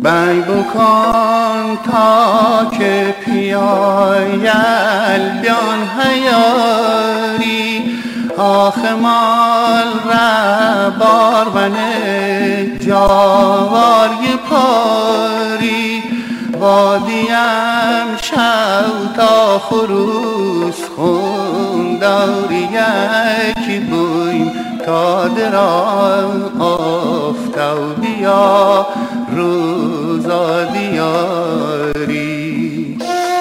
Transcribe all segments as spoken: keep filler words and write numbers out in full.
بی بکن تا که پیایل بیان هیاری آخ مال ربار بنه جاواری پاری وادیم شوتا خروس خون داری یکی بویم تا دران آفتو بیا روزا دیاری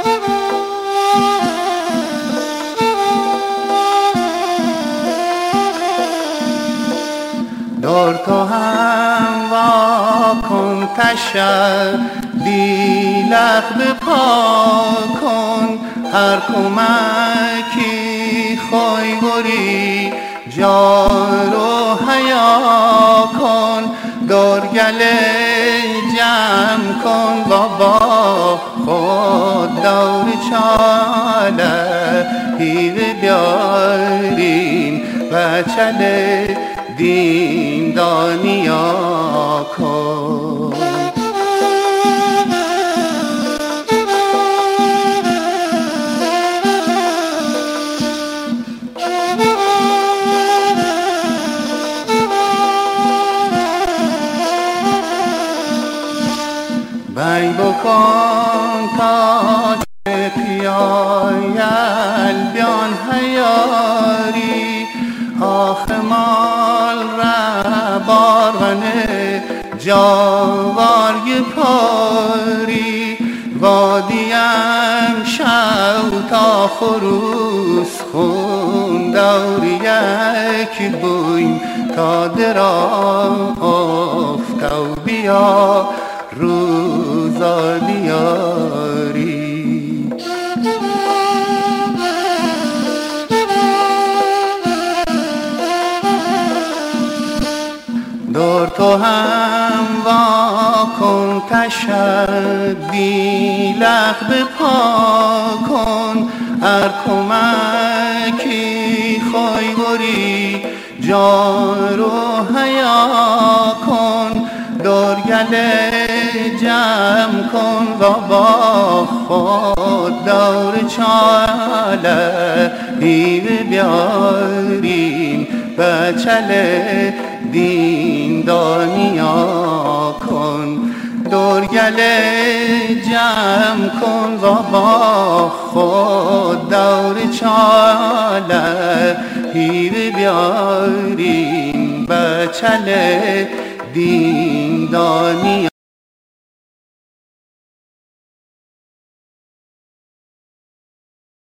دور تو هم واکن تشر دیلق بپا کن هر کمکی خوی گری جان رو حیا کن دور گله جمع کن بابا خود دور چاله هیوه بیارین بچله دین دانیا کن بی بکن تا که پیایل بیان هیاری آخ مال ربار غنه جاواری پاری وادیم شوتا خروس خون دوری یکی بویم تا دران آفتو بیا روزا دیاری دور تو هم واکن تشدی لق بپا کن ار کمکی خوی گری جان رو حیا کن دور گله جمع کن بابا خود دور چاله هیوه بیارین بچله دین دانیا کن دور گله جمع کن بابا خود دور چاله هیوه بیارین بچله دین دانی